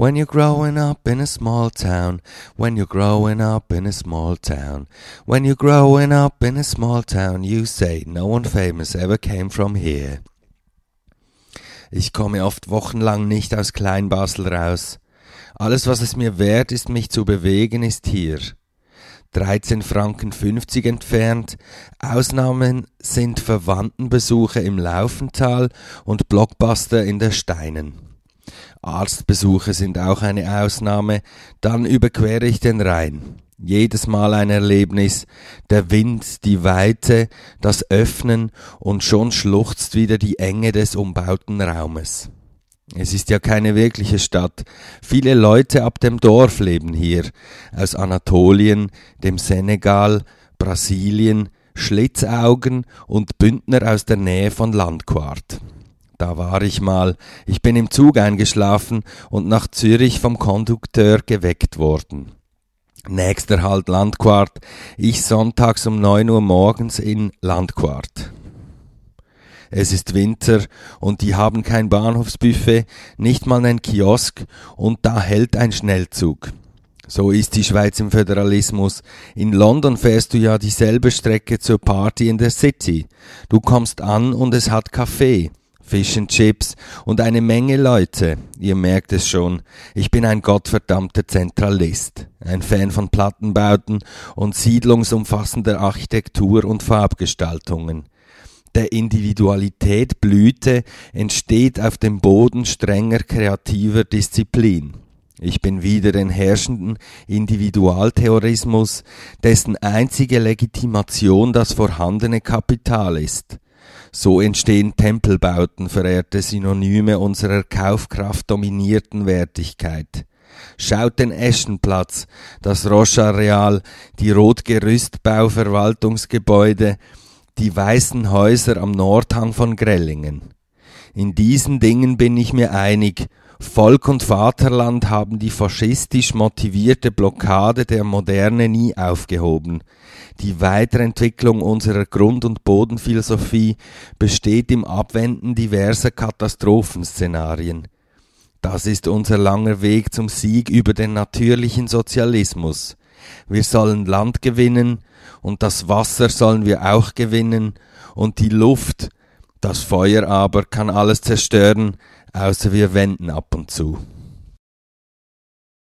When you're growing up in a small town, when you're growing up in a small town, when you're growing up in a small town, you say, no one famous ever came from here. Ich komme oft wochenlang nicht aus Kleinbasel raus. Alles, was es mir wert ist, mich zu bewegen, ist hier. 13,50 Franken entfernt. Ausnahmen sind Verwandtenbesuche im Laufental und Blockbuster in der Steinen. Arztbesuche sind auch eine Ausnahme, dann überquere ich den Rhein. Jedes Mal ein Erlebnis, der Wind, die Weite, das Öffnen und schon schluchzt wieder die Enge des umbauten Raumes. Es ist ja keine wirkliche Stadt. Viele Leute ab dem Dorf leben hier, aus Anatolien, dem Senegal, Brasilien, Schlitzaugen und Bündner aus der Nähe von Landquart. Da war ich mal. Ich bin im Zug eingeschlafen und nach Zürich vom Kondukteur geweckt worden. Nächster Halt Landquart. Ich sonntags um 9 Uhr morgens in Landquart. Es ist Winter und die haben kein Bahnhofsbuffet, nicht mal einen Kiosk und da hält ein Schnellzug. So ist die Schweiz im Föderalismus. In London fährst du ja dieselbe Strecke zur Party in der City. Du kommst an und es hat Kaffee, Fish and Chips und eine Menge Leute. Ihr merkt es schon, ich bin ein gottverdammter Zentralist, ein Fan von Plattenbauten und siedlungsumfassender Architektur und Farbgestaltungen. Der Individualität Blüte entsteht auf dem Boden strenger kreativer Disziplin. Ich bin wider den herrschenden Individualtheorismus, dessen einzige Legitimation das vorhandene Kapital ist. So entstehen Tempelbauten, verehrte Synonyme unserer kaufkraftdominierten Wertigkeit. Schaut den Eschenplatz, das Roche-Areal, die Rotgerüstbau-Verwaltungsgebäude, die weißen Häuser am Nordhang von Grellingen. In diesen Dingen bin ich mir einig. Volk und Vaterland haben die faschistisch motivierte Blockade der Moderne nie aufgehoben. Die Weiterentwicklung unserer Grund- und Bodenphilosophie besteht im Abwenden diverser Katastrophenszenarien. Das ist unser langer Weg zum Sieg über den natürlichen Sozialismus. Wir sollen Land gewinnen und das Wasser sollen wir auch gewinnen und die Luft, das Feuer aber kann alles zerstören, außer wir wenden ab und zu.